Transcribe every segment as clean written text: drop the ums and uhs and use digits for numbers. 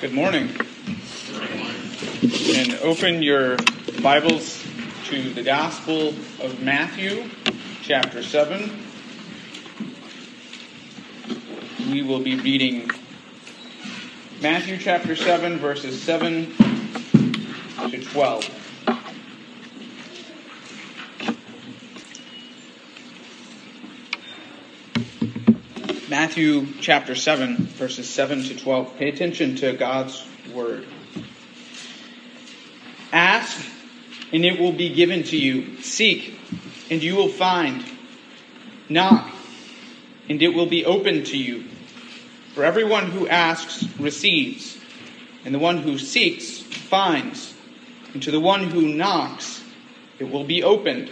Good morning. And open your Bibles to the Gospel of Matthew, chapter 7. We will be reading Matthew chapter 7, verses 7 to 12. Matthew chapter 7, verses 7 to 12. Pay attention to God's word. Ask, and it will be given to you. Seek, and you will find. Knock, and it will be opened to you. For everyone who asks receives, and the one who seeks finds, and to the one who knocks it will be opened.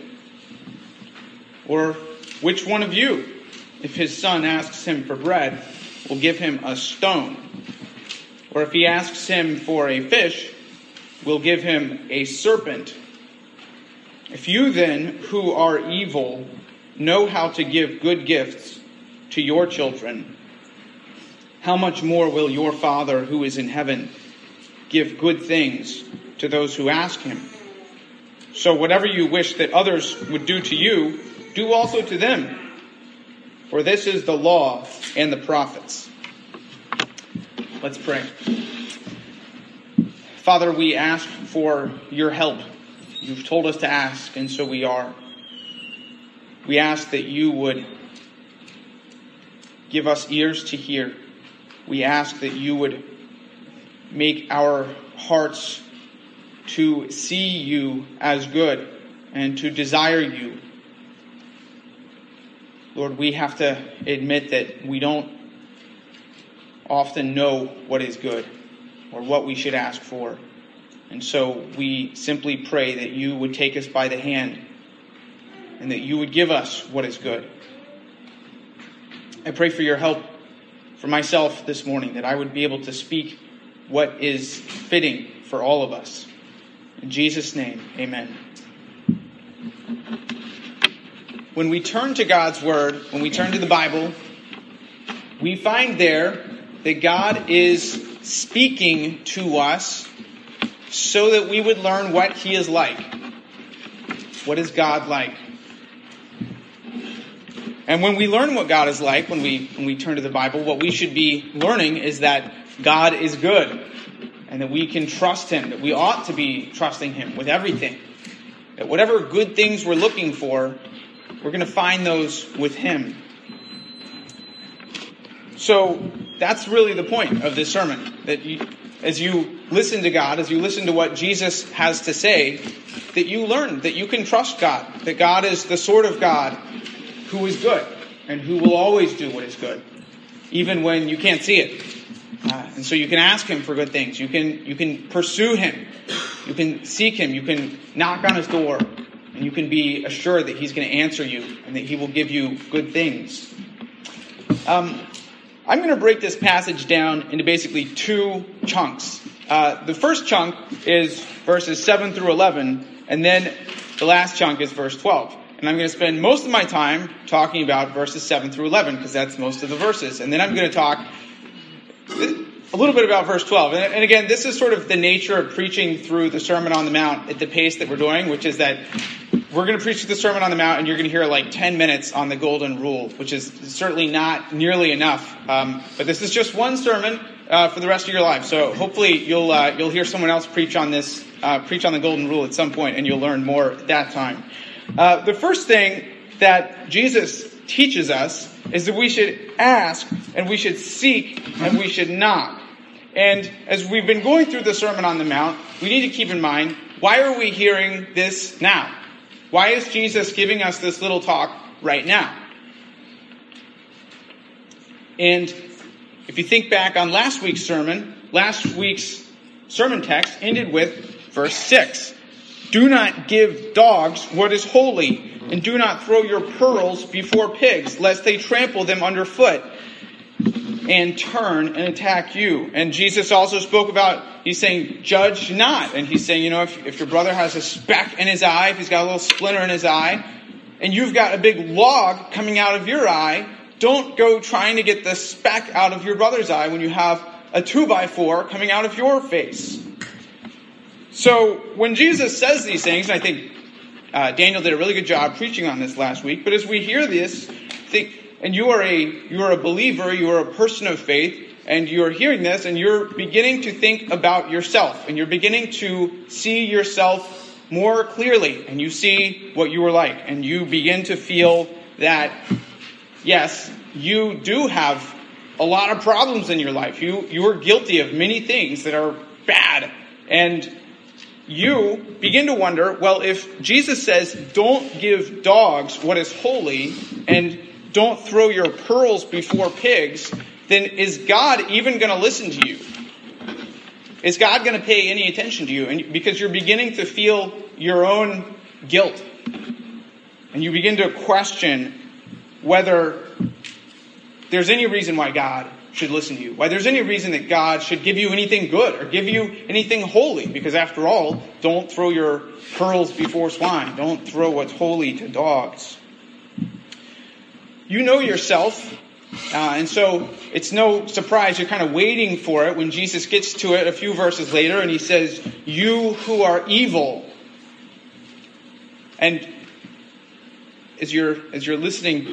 Or which one of you, if his son asks him for bread, will give him a stone? Or if he asks him for a fish, will give him a serpent? If you then, who are evil, know how to give good gifts to your children, how much more will your Father who is in heaven give good things to those who ask him? So whatever you wish that others would do to you, do also to them. For this is the law and the prophets. Let's pray. Father, we ask for your help. You've told us to ask, and so we are. We ask that you would give us ears to hear. We ask that you would make our hearts to see you as good and to desire you. Lord, we have to admit that we don't often know what is good or what we should ask for. And so we simply pray that you would take us by the hand and that you would give us what is good. I pray for your help for myself this morning, that I would be able to speak what is fitting for all of us. In Jesus' name, amen. When we turn to God's Word, when we turn to the Bible, we find there that God is speaking to us so that we would learn what He is like. What is God like? And when we learn what God is like, when we turn to the Bible, what we should be learning is that God is good and that we can trust Him, that we ought to be trusting Him with everything. That whatever good things we're looking for, we're going to find those with Him. So that's really the point of this sermon. That as you listen to God, as you listen to what Jesus has to say, that you learn that you can trust God. That God is the sort of God who is good and who will always do what is good, even when you can't see it. And so you can ask Him for good things. You can pursue Him. You can seek Him. You can knock on His door. And you can be assured that He's going to answer you and that He will give you good things. I'm going to break this passage down into basically two chunks. The first chunk is verses 7 through 11, and then the last chunk is verse 12. And I'm going to spend most of my time talking about verses 7 through 11, because that's most of the verses. And then I'm going to talk a little bit about verse 12. And again, this is sort of the nature of preaching through the Sermon on the Mount at the pace that we're doing, which is that we're going to preach the Sermon on the Mount, and you're going to hear like 10 minutes on the Golden Rule, which is certainly not nearly enough. But this is just one sermon for the rest of your life. So hopefully you'll hear someone else preach on this, preach on the Golden Rule at some point, and you'll learn more at that time. The first thing that Jesus teaches us is that we should ask, and we should seek, and we should knock. And as we've been going through the Sermon on the Mount, we need to keep in mind, why are we hearing this now? Why is Jesus giving us this little talk right now? And if you think back on last week's sermon text ended with verse 6. Do not give dogs what is holy, and do not throw your pearls before pigs, lest they trample them underfoot and turn and attack you. And Jesus also spoke about, he's saying, judge not. And he's saying, if your brother has a speck in his eye, if he's got a little splinter in his eye, and you've got a big log coming out of your eye, don't go trying to get the speck out of your brother's eye when you have a 2x4 coming out of your face. So when Jesus says these things, and I think Daniel did a really good job preaching on this last week, but as we hear this, and you are a believer, you are a person of faith, and you're hearing this, and you're beginning to think about yourself, and you're beginning to see yourself more clearly, and you see what you were like, and you begin to feel that, yes, you do have a lot of problems in your life. You are guilty of many things that are bad, and you begin to wonder, well, if Jesus says, don't give dogs what is holy, and don't throw your pearls before pigs, then is God even going to listen to you? Is God going to pay any attention to you? And because you're beginning to feel your own guilt. And you begin to question whether there's any reason why God should listen to you. Why there's any reason that God should give you anything good or give you anything holy. Because after all, don't throw your pearls before swine. Don't throw what's holy to dogs. You know yourself. And so it's no surprise you're kind of waiting for it when Jesus gets to it a few verses later and he says, you who are evil. And as you're listening,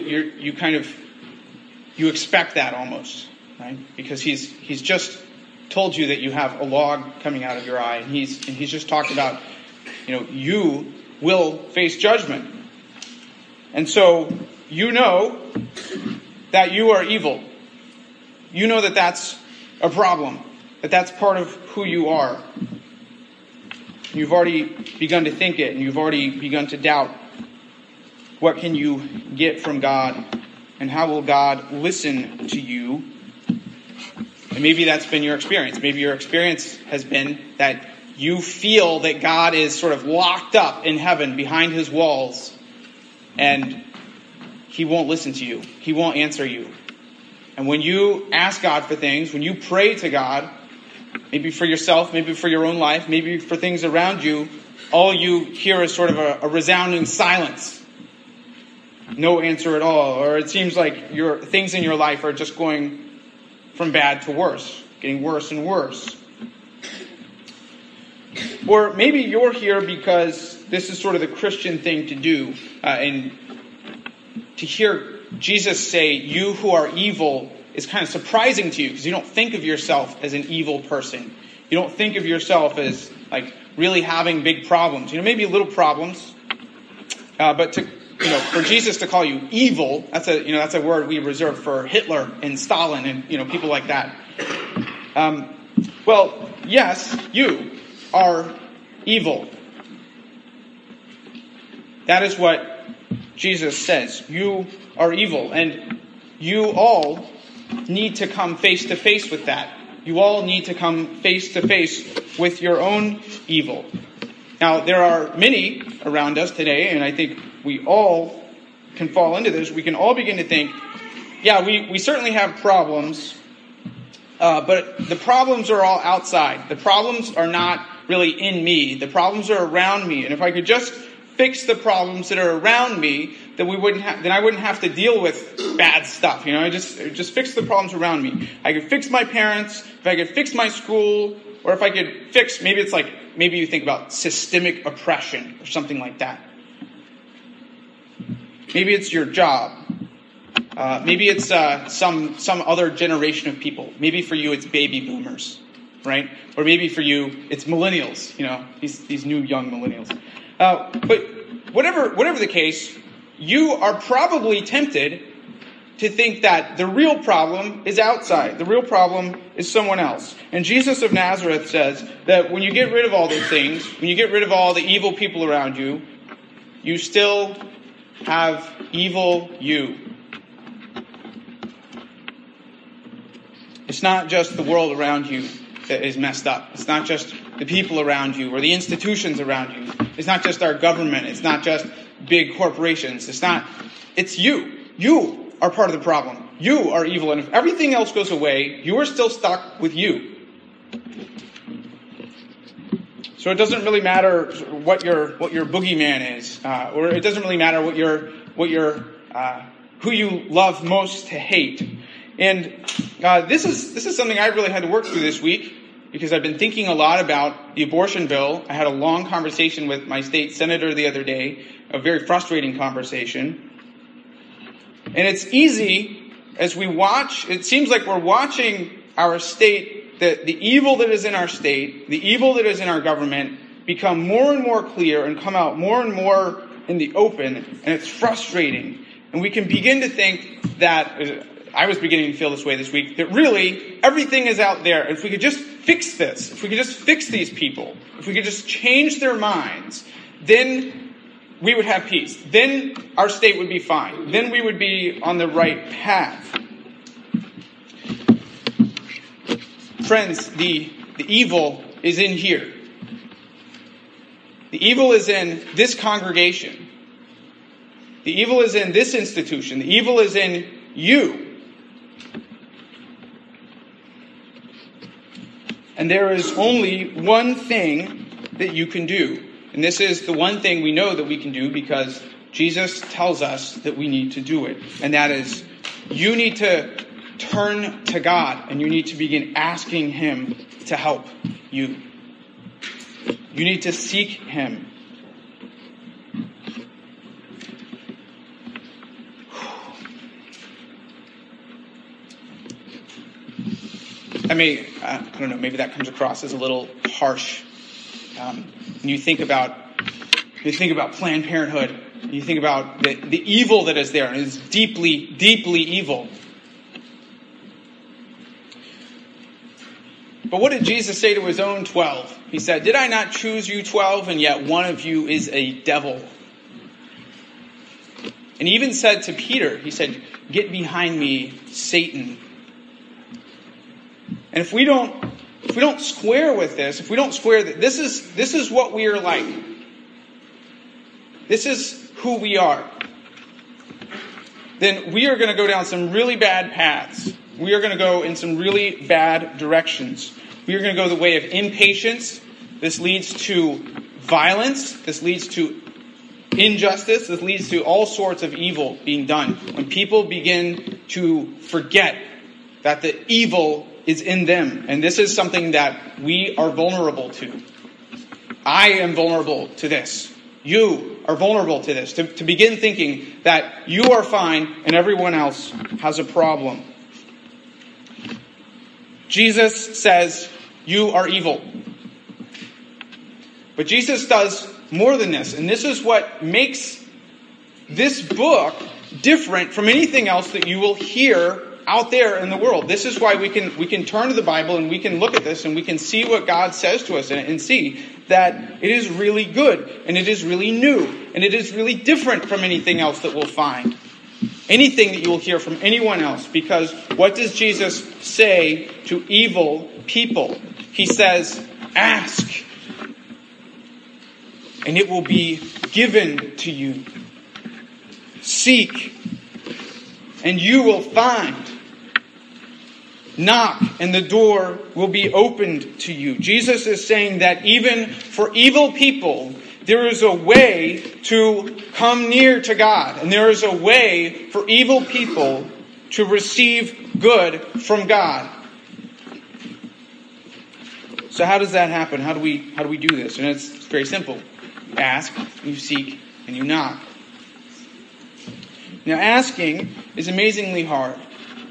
you expect that almost, right? Because he's just told you that you have a log coming out of your eye, and he's just talked about, you will face judgment. And so you know that you are evil. You know that that's a problem, that that's part of who you are. You've already begun to think it, and you've already begun to doubt. What can you get from God, and how will God listen to you? And maybe that's been your experience. Maybe your experience has been that you feel that God is sort of locked up in heaven behind his walls, and he won't listen to you. He won't answer you. And when you ask God for things, when you pray to God, maybe for yourself, maybe for your own life, maybe for things around you, all you hear is sort of a resounding silence. No answer at all. Or it seems like things in your life are just going from bad to worse, getting worse and worse. Or maybe you're here because this is sort of the Christian thing to do, and to hear Jesus say, you who are evil, is kind of surprising to you because you don't think of yourself as an evil person. You don't think of yourself as like really having big problems. Maybe little problems, but for Jesus to call you evil, that's a word we reserve for Hitler and Stalin and people like that. Well, yes, you are evil. That is what Jesus says. You are evil, and you all need to come face to face with that. You all need to come face to face with your own evil. Now, there are many around us today, and I think we all can fall into this. We can all begin to think, yeah, we certainly have problems, but the problems are all outside. The problems are not really in me. The problems are around me. And if I could just fix the problems that are around me, then I wouldn't have to deal with bad stuff. Just fix the problems around me. I could fix my parents, if I could fix my school, or if I could fix, maybe you think about systemic oppression or something like that. Maybe it's your job. Maybe it's some other generation of people. Maybe for you it's baby boomers, right? Or maybe for you it's millennials. These new young millennials. But whatever the case, you are probably tempted to think that the real problem is outside. The real problem is someone else. And Jesus of Nazareth says that when you get rid of all those things, when you get rid of all the evil people around you, you still have evil you. It's not just the world around you that is messed up. It's not just the people around you or the institutions around you. It's not just our government. It's not just big corporations. It's you. You are part of the problem. You are evil. And if everything else goes away, you are still stuck with you. So it doesn't really matter what your boogeyman is, or it doesn't really matter who you love most to hate. And This is something I really had to work through this week because I've been thinking a lot about the abortion bill. I had a long conversation with my state senator the other day, a very frustrating conversation. And it's easy as we watch, it seems like we're watching our state, the evil that is in our state, the evil that is in our government become more and more clear and come out more and more in the open, and it's frustrating. And we can begin to think that, I was beginning to feel this way this week, that really everything is out there. If we could just fix this, if we could just fix these people, if we could just change their minds, then we would have peace. Then our state would be fine. Then we would be on the right path. Friends, the evil is in here. The evil is in this congregation. The evil is in this institution. The evil is in you. And there is only one thing that you can do. And this is the one thing we know that we can do because Jesus tells us that we need to do it. And that is, you need to turn to God and you need to begin asking Him to help you. You need to seek Him. I don't know, maybe that comes across as a little harsh. When you think about Planned Parenthood, you think about the evil that is there, and it's deeply, deeply evil. But what did Jesus say to His own 12? He said, "Did I not choose you 12, and yet one of you is a devil?" And He even said to Peter, He said, "Get behind me, Satan." And if we don't square with this, if we don't square that this is what we are like. This is who we are. Then we are going to go down some really bad paths. We are going to go in some really bad directions. We are going to go the way of impatience. This leads to violence. This leads to injustice. This leads to all sorts of evil being done. When people begin to forget that the evil is in them. And this is something that we are vulnerable to. I am vulnerable to this. You are vulnerable to this. To begin thinking that you are fine and everyone else has a problem. Jesus says you are evil. But Jesus does more than this. And this is what makes this book different from anything else that you will hear out there in the world. This is why we can turn to the Bible and we can look at this and we can see what God says to us in it and see that it is really good and it is really new and it is really different from anything else that we'll find. Anything that you will hear from anyone else. Because what does Jesus say to evil people? He says, ask and it will be given to you. Seek and you will find. Knock, and the door will be opened to you. Jesus is saying that even for evil people, there is a way to come near to God. And there is a way for evil people to receive good from God. So how does that happen? How do we do this? And it's very simple. You ask, you seek, and you knock. Now asking is amazingly hard.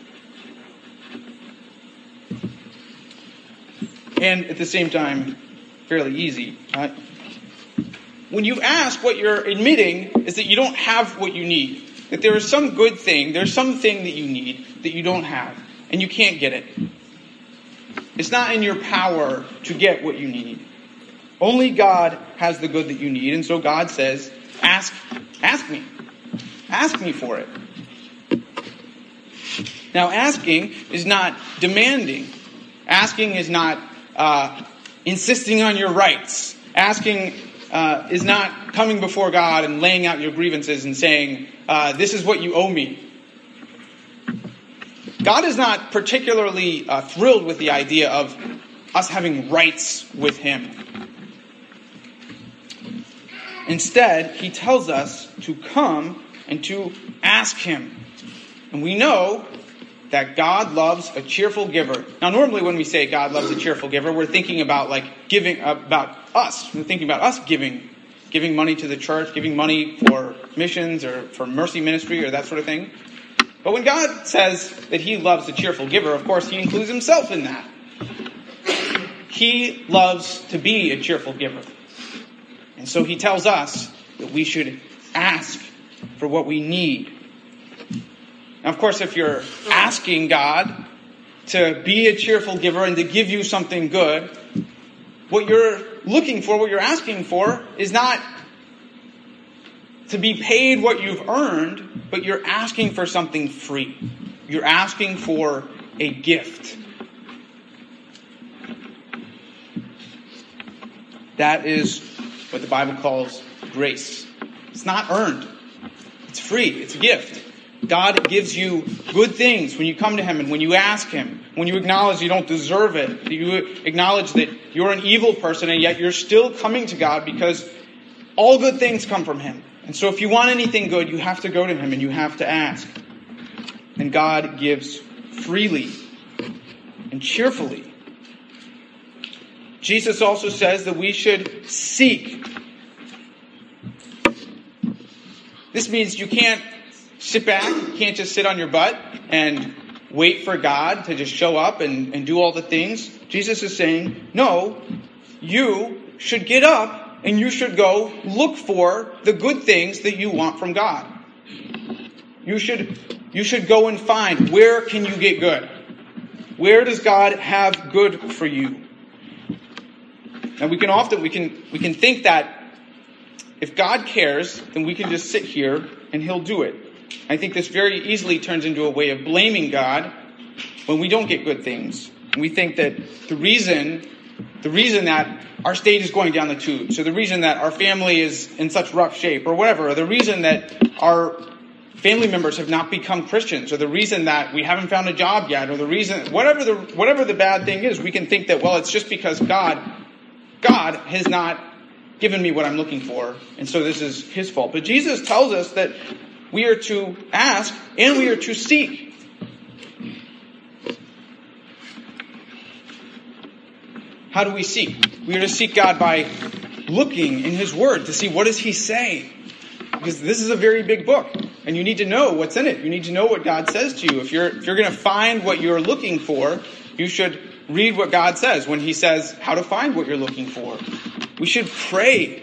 And at the same time, fairly easy. When you ask, what you're admitting is that you don't have what you need. That there is some good thing, there's something that you need that you don't have. And you can't get it. It's not in your power to get what you need. Only God has the good that you need. And so God says, ask me. Ask me for it. Now asking is not demanding. Asking is not insisting on your rights. Asking is not coming before God and laying out your grievances and saying, this is what you owe me. God is not particularly thrilled with the idea of us having rights with Him. Instead, He tells us to come and to ask Him. And we know that God loves a cheerful giver. Now, normally when we say God loves a cheerful giver, we're thinking about giving, about us. We're thinking about us giving money to the church, giving money for missions or for mercy ministry or that sort of thing. But when God says that he loves a cheerful giver, of course, he includes himself in that. He loves to be a cheerful giver. And so he tells us that we should ask for what we need. Now, of course, if you're asking God to be a cheerful giver and to give you something good, what you're looking for, what you're asking for, is not to be paid what you've earned, but you're asking for something free. You're asking for a gift. That is what the Bible calls grace. It's not earned. It's free. It's a gift. God gives you good things when you come to him and when you ask him, when you acknowledge you don't deserve it, that you acknowledge that you're an evil person and yet you're still coming to God because all good things come from him. And so if you want anything good, you have to go to him and you have to ask. And God gives freely and cheerfully. Jesus also says that we should seek. This means you can't sit back, you can't just sit on your butt and wait for God to just show up and do all the things. Jesus is saying, no, you should get up and you should go look for the good things that you want from God. You should go and find, where can you get good? Where does God have good for you? Now we can think that if God cares, then we can just sit here and he'll do it. I think this very easily turns into a way of blaming God when we don't get good things. And we think that the reason that our state is going down the tubes, or the reason that our family is in such rough shape, or whatever, or the reason that our family members have not become Christians, or the reason that we haven't found a job yet, or the reason, whatever the bad thing is, we can think that, well, it's just because God has not given me what I'm looking for, and so this is his fault. But Jesus tells us that we are to ask and we are to seek. How do we seek? We are to seek God by looking in his word to see what does he say. Because this is a very big book, and you need to know what's in it. You need to know what God says to you. If you're going to find what you're looking for, you should read what God says when he says how to find what you're looking for. We should pray.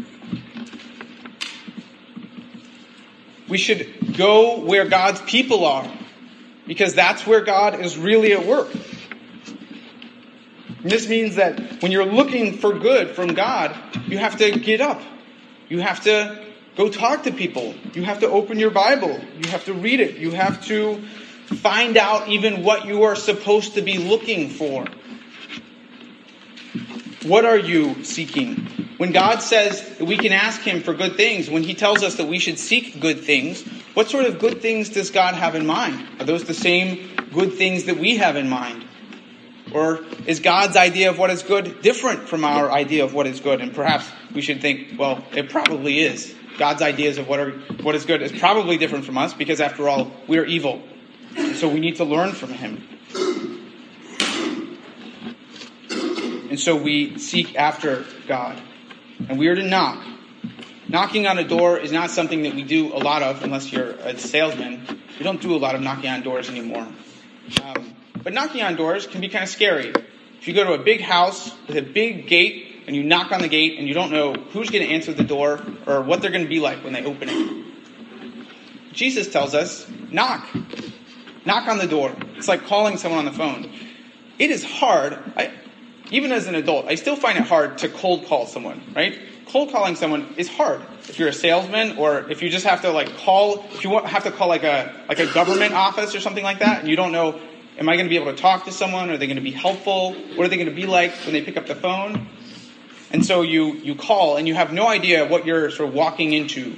We should go where God's people are, because that's where God is really at work. And this means that when you're looking for good from God, you have to get up. You have to go talk to people. You have to open your Bible. You have to read it. You have to find out even what you are supposed to be looking for. What are you seeking? When God says that we can ask him for good things, when he tells us that we should seek good things, what sort of good things does God have in mind? Are those the same good things that we have in mind? Or is God's idea of what is good different from our idea of what is good? And perhaps we should think, well, it probably is. God's ideas of what is good is probably different from us, because after all, we are evil. So we need to learn from him. And so we seek after God. And we are to knock. Knocking on a door is not something that we do a lot of unless you're a salesman. We don't do a lot of knocking on doors anymore. But knocking on doors can be kind of scary. If you go to a big house with a big gate and you knock on the gate and you don't know who's going to answer the door or what they're going to be like when they open it. Jesus tells us, knock. Knock on the door. It's like calling someone on the phone. It is hard. Even as an adult, I still find it hard to cold call someone, right? Cold calling someone is hard. If you're a salesman, or if you just have to if you have to call like a government office or something like that, and you don't know, am I going to be able to talk to someone? Are they going to be helpful? What are they going to be like when they pick up the phone? And so you call, and you have no idea what you're sort of walking into.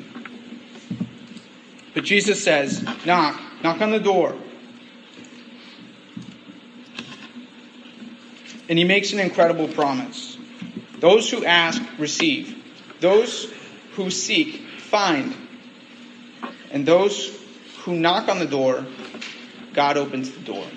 But Jesus says, knock on the door. And he makes an incredible promise. Those who ask, receive. Those who seek, find. And those who knock on the door God opens the door.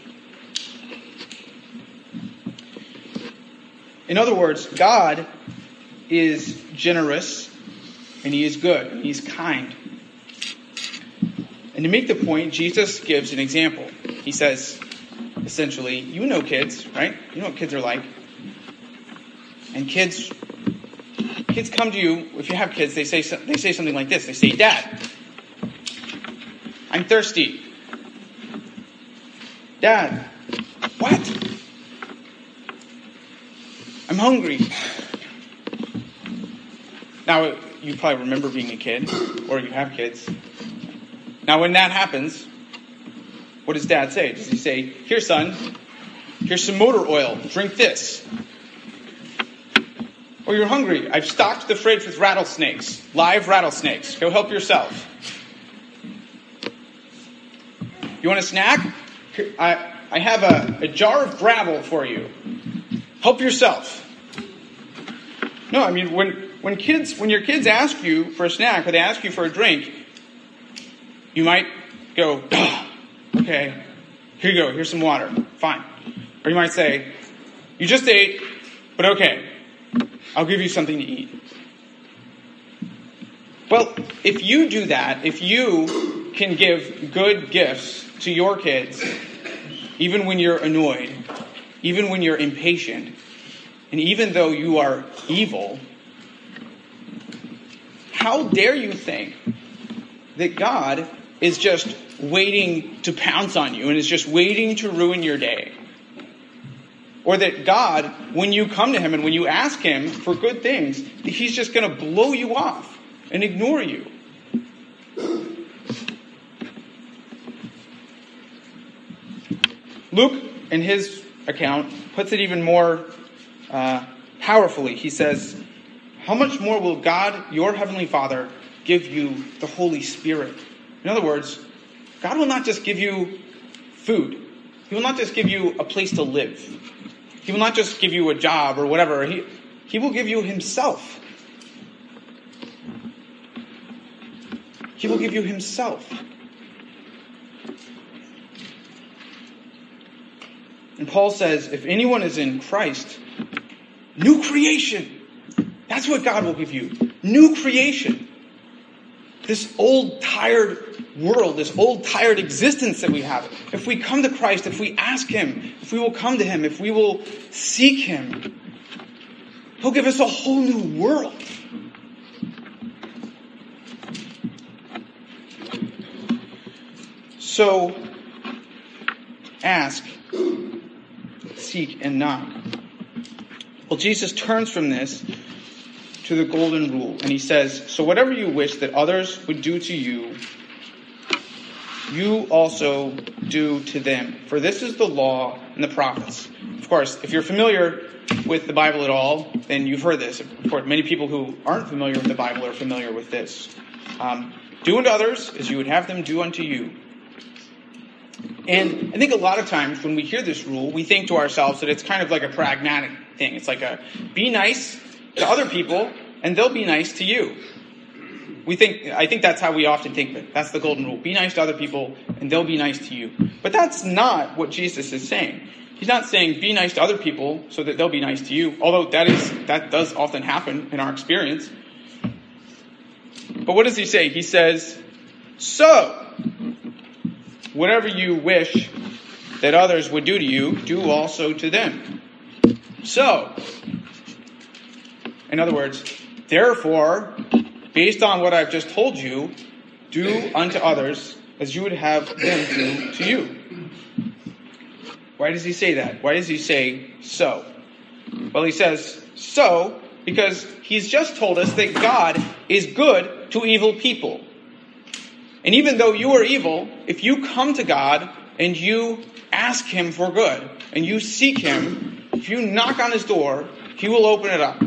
In other words, God is generous, and he is good, and he's kind. And to make the point, Jesus gives an example. He says, essentially, you know kids, right? You know what kids are like. And kids come to you, if you have kids, they say something like this. They say, Dad, I'm thirsty. Dad, what? I'm hungry. Now, you probably remember being a kid, or you have kids. Now, when that happens, what does Dad say? Does he say, here, son, here's some motor oil. Drink this. Or you're hungry. I've stocked the fridge with rattlesnakes. Live rattlesnakes. Go help yourself. You want a snack? I have a jar of gravel for you. Help yourself. No, I mean, when your kids ask you for a snack or they ask you for a drink, you might go, okay, here you go, here's some water, fine. Or you might say, you just ate, but okay, I'll give you something to eat. Well, if you do that, if you can give good gifts to your kids, even when you're annoyed, even when you're impatient, and even though you are evil, how dare you think that God is just waiting to pounce on you and is just waiting to ruin your day? Or that God, when you come to him and when you ask him for good things, he's just going to blow you off and ignore you. Luke, in his account, puts it even more powerfully. He says, how much more will God, your heavenly Father, give you the Holy Spirit? In other words, God will not just give you food. He will not just give you a place to live. He will not just give you a job or whatever. He will give you himself. He will give you himself. And Paul says, if anyone is in Christ, new creation. That's what God will give you. New creation. This old, tired world, this old, tired existence that we have. If we come to Christ, if we ask him, if we will come to him, if we will seek him, he'll give us a whole new world. So, ask, seek, and knock. Well, Jesus turns from this to the golden rule, and he says, so whatever you wish that others would do to you, you also do to them. For this is the law and the prophets. Of course, if you're familiar with the Bible at all, then you've heard this. Of course, many people who aren't familiar with the Bible are familiar with this. Do unto others as you would have them do unto you. And I think a lot of times when we hear this rule, we think to ourselves that it's kind of like a pragmatic thing. It's like a be nice to other people and they'll be nice to you. I think that's how we often think of it. That's the golden rule. Be nice to other people and they'll be nice to you. But that's not what Jesus is saying. He's not saying be nice to other people so that they'll be nice to you, although that does often happen in our experience. But what does he say? He says, so, whatever you wish that others would do to you, do also to them. So, in other words, therefore, based on what I've just told you, do unto others as you would have them do to you. Why does he say that? Why does he say so? Well, he says so because he's just told us that God is good to evil people. And even though you are evil, if you come to God and you ask him for good and you seek him, if you knock on his door, he will open it up.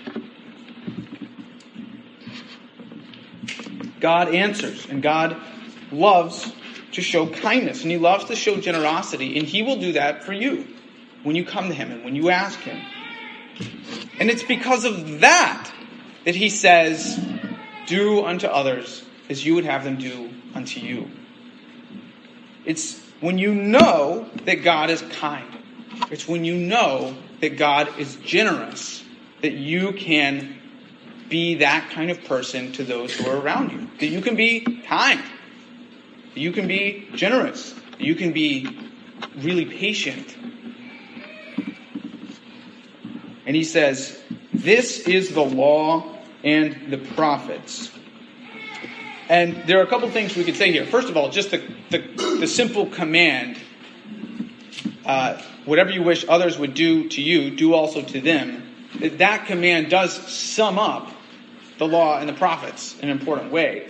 God answers, and God loves to show kindness, and he loves to show generosity, and he will do that for you when you come to him and when you ask him. And it's because of that he says, do unto others as you would have them do unto you. It's when you know that God is kind. It's when you know that God is generous that you can be that kind of person to those who are around you. That you can be kind. That you can be generous. That you can be really patient. And he says, this is the law and the prophets. And there are a couple things we could say here. First of all, just the simple command, whatever you wish others would do to you, do also to them. That command does sum up the law and the prophets in an important way.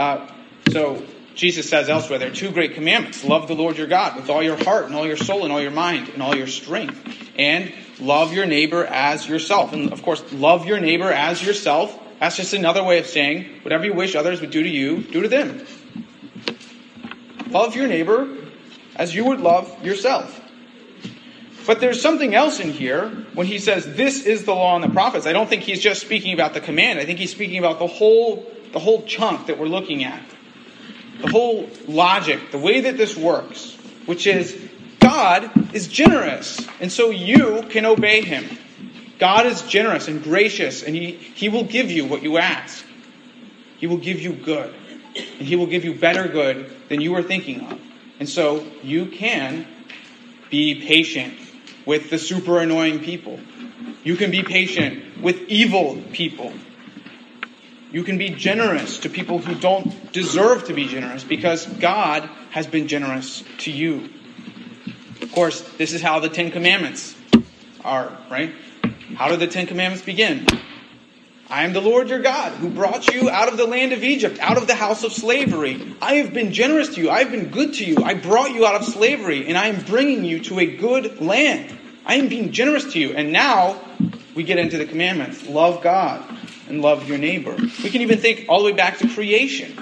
So Jesus says elsewhere, there are two great commandments. Love the Lord your God with all your heart and all your soul and all your mind and all your strength. And love your neighbor as yourself. And of course, love your neighbor as yourself. That's just another way of saying whatever you wish others would do to you, do to them. Love your neighbor as you would love yourself. But there's something else in here when he says this is the law and the prophets. I don't think he's just speaking about the command. I think he's speaking about the whole chunk that we're looking at. The whole logic, the way that this works, which is God is generous, and so you can obey him. God is generous and gracious, and he will give you what you ask. He will give you good, and he will give you better good than you were thinking of. And so you can be patient with the super annoying people. You can be patient with evil people. You can be generous to people who don't deserve to be generous because God has been generous to you. Of course, this is how the Ten Commandments are, right? How do the Ten Commandments begin? I am the Lord your God who brought you out of the land of Egypt, out of the house of slavery. I have been generous to you. I have been good to you. I brought you out of slavery, and I am bringing you to a good land. I am being generous to you. And now we get into the commandments. Love God and love your neighbor. We can even think all the way back to creation.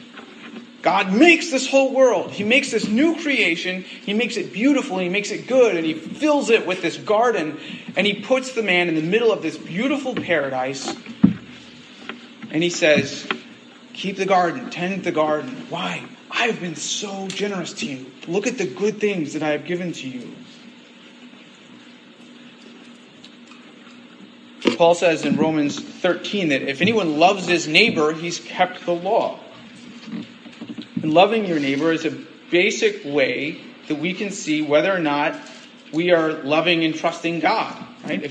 God makes this whole world. He makes this new creation. He makes it beautiful. He makes it good. And he fills it with this garden. And he puts the man in the middle of this beautiful paradise. And he says, keep the garden. Tend the garden. Why? I have been so generous to you. Look at the good things that I have given to you. Paul says in Romans 13 that if anyone loves his neighbor, he's kept the law. And loving your neighbor is a basic way that we can see whether or not we are loving and trusting God. Right?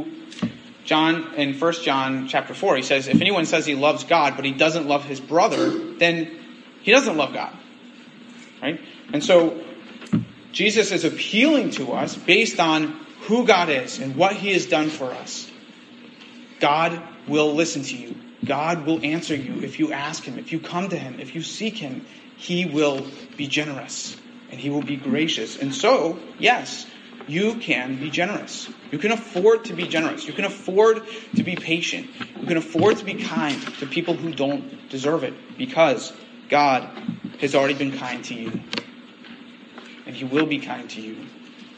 In 1 John chapter 4, he says, if anyone says he loves God, but he doesn't love his brother, then he doesn't love God. Right? And so Jesus is appealing to us based on who God is and what he has done for us. God will listen to you. God will answer you if you ask him, if you come to him, if you seek him. He will be generous and he will be gracious. And so, yes, you can be generous. You can afford to be generous. You can afford to be patient. You can afford to be kind to people who don't deserve it because God has already been kind to you. And he will be kind to you.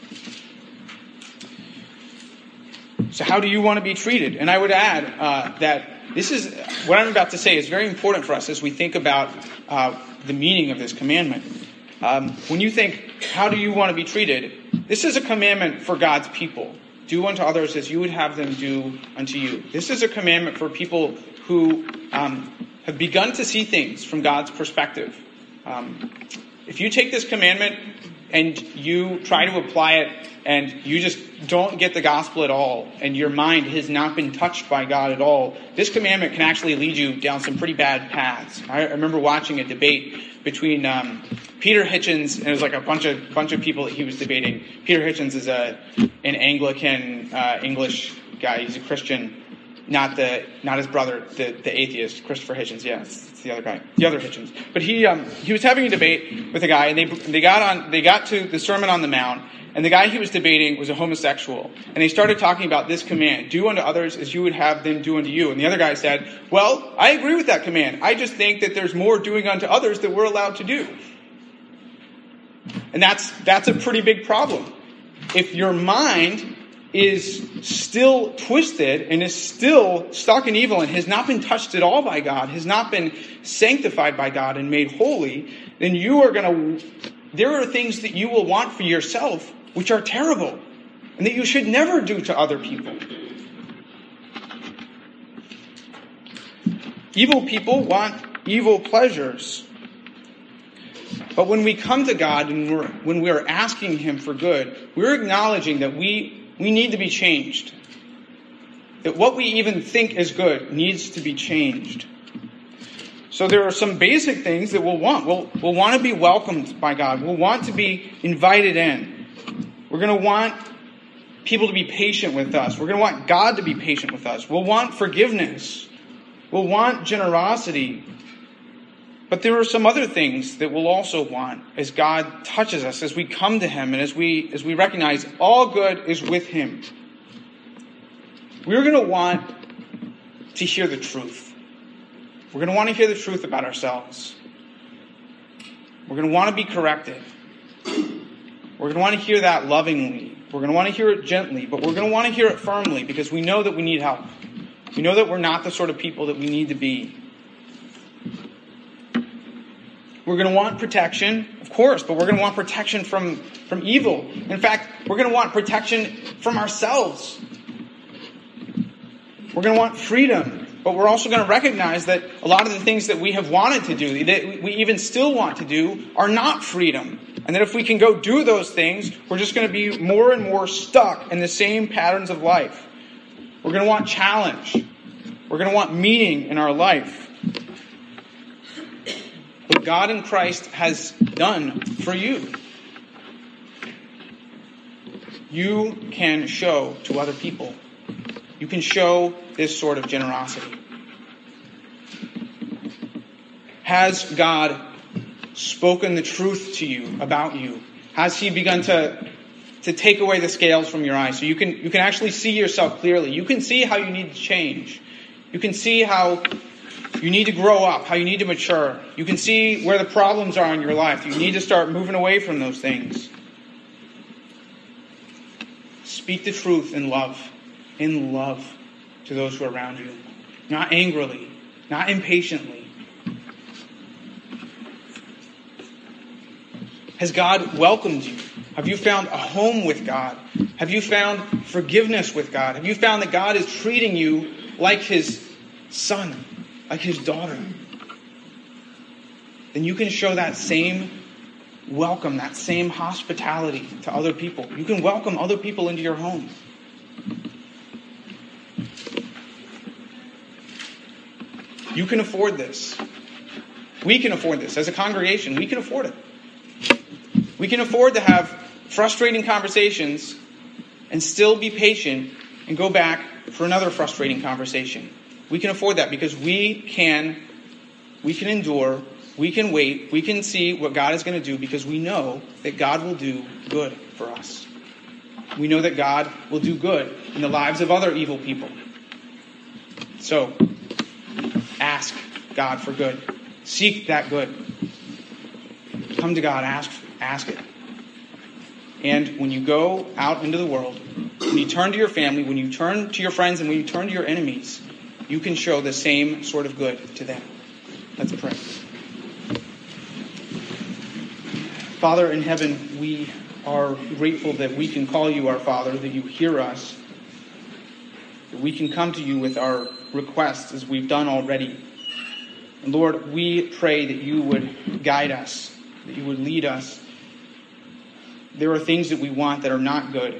So how do you want to be treated? And I would add that this is what I'm about to say is very important for us as we think about the meaning of this commandment. When you think, how do you want to be treated? This is a commandment for God's people. Do unto others as you would have them do unto you. This is a commandment for people who have begun to see things from God's perspective. If you take this commandment and you try to apply it and you just don't get the gospel at all, and your mind has not been touched by God at all, this commandment can actually lead you down some pretty bad paths. I remember watching a debate between Peter Hitchens, and it was like a bunch of people that he was debating. Peter Hitchens is an Anglican English guy. He's a Christian, not his brother, the atheist, Christopher Hitchens. Yeah, it's the other guy, the other Hitchens. But he was having a debate with a guy, and they got to the Sermon on the Mount. And the guy he was debating was a homosexual. And they started talking about this command, do unto others as you would have them do unto you. And the other guy said, well, I agree with that command. I just think that there's more doing unto others that we're allowed to do. And that's a pretty big problem. If your mind is still twisted and is still stuck in evil and has not been touched at all by God, has not been sanctified by God and made holy, then you are going to there are things that you will want for yourself which are terrible and that you should never do to other people. Evil people want evil pleasures. But when we come to God and when we are asking Him for good, we're acknowledging that we need to be changed. That what we even think is good needs to be changed. So there are some basic things that we'll want. We'll want to be welcomed by God. We'll want to be invited in. We're going to want people to be patient with us. We're going to want God to be patient with us. We'll want forgiveness. We'll want generosity. But there are some other things that we'll also want as God touches us, as we come to Him, and as we recognize all good is with Him. We're going to want to hear the truth. We're going to want to hear the truth about ourselves. We're going to want to be corrected. We're going to want to hear that lovingly. We're going to want to hear it gently, but we're going to want to hear it firmly because we know that we need help. We know that we're not the sort of people that we need to be. We're going to want protection, of course, but we're going to want protection from evil. In fact, we're going to want protection from ourselves. We're going to want freedom, but we're also going to recognize that a lot of the things that we have wanted to do, that we even still want to do, are not freedom. And that if we can go do those things, we're just going to be more and more stuck in the same patterns of life. We're going to want challenge. We're going to want meaning in our life. What God in Christ has done for you, you can show to other people. You can show this sort of generosity. Has God spoken the truth to you about you? Has He begun to take away the scales from your eyes so you can actually see yourself clearly? You can see how you need to change. You can see how you need to grow up, how you need to mature. You can see where the problems are in your life. You need to start moving away from those things. Speak the truth in love to those who are around you. Not angrily, not impatiently. Has God welcomed you? Have you found a home with God? Have you found forgiveness with God? Have you found that God is treating you like His son, like His daughter? Then you can show that same welcome, that same hospitality to other people. You can welcome other people into your home. You can afford this. We can afford this. As a congregation, we can afford it. We can afford to have frustrating conversations and still be patient and go back for another frustrating conversation. We can afford that because we can endure, we can wait, we can see what God is going to do because we know that God will do good for us. We know that God will do good in the lives of other evil people. So, ask God for good. Seek that good. Come to God, ask it. And when you go out into the world, when you turn to your family, when you turn to your friends, and when you turn to your enemies, you can show the same sort of good to them. Let's pray. Father in heaven, we are grateful that we can call you our Father, that you hear us, that we can come to you with our requests as we've done already. And Lord, we pray that you would guide us, that you would lead us. There are things that we want that are not good.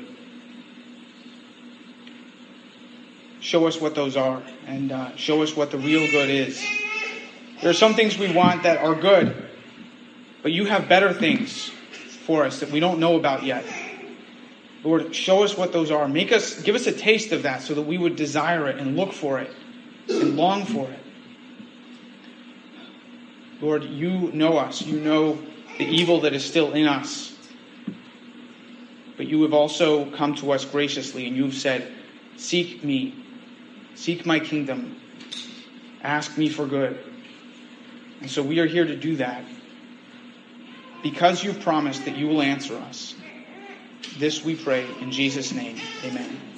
Show us what those are and show us what the real good is. There are some things we want that are good, but you have better things for us that we don't know about yet. Lord, show us what those are. Give us a taste of that so that we would desire it and look for it and long for it. Lord, you know us. You know the evil that is still in us. But you have also come to us graciously and you've said, seek me. Seek my kingdom. Ask me for good. And so we are here to do that because you've promised that you will answer us. This we pray in Jesus' name. Amen.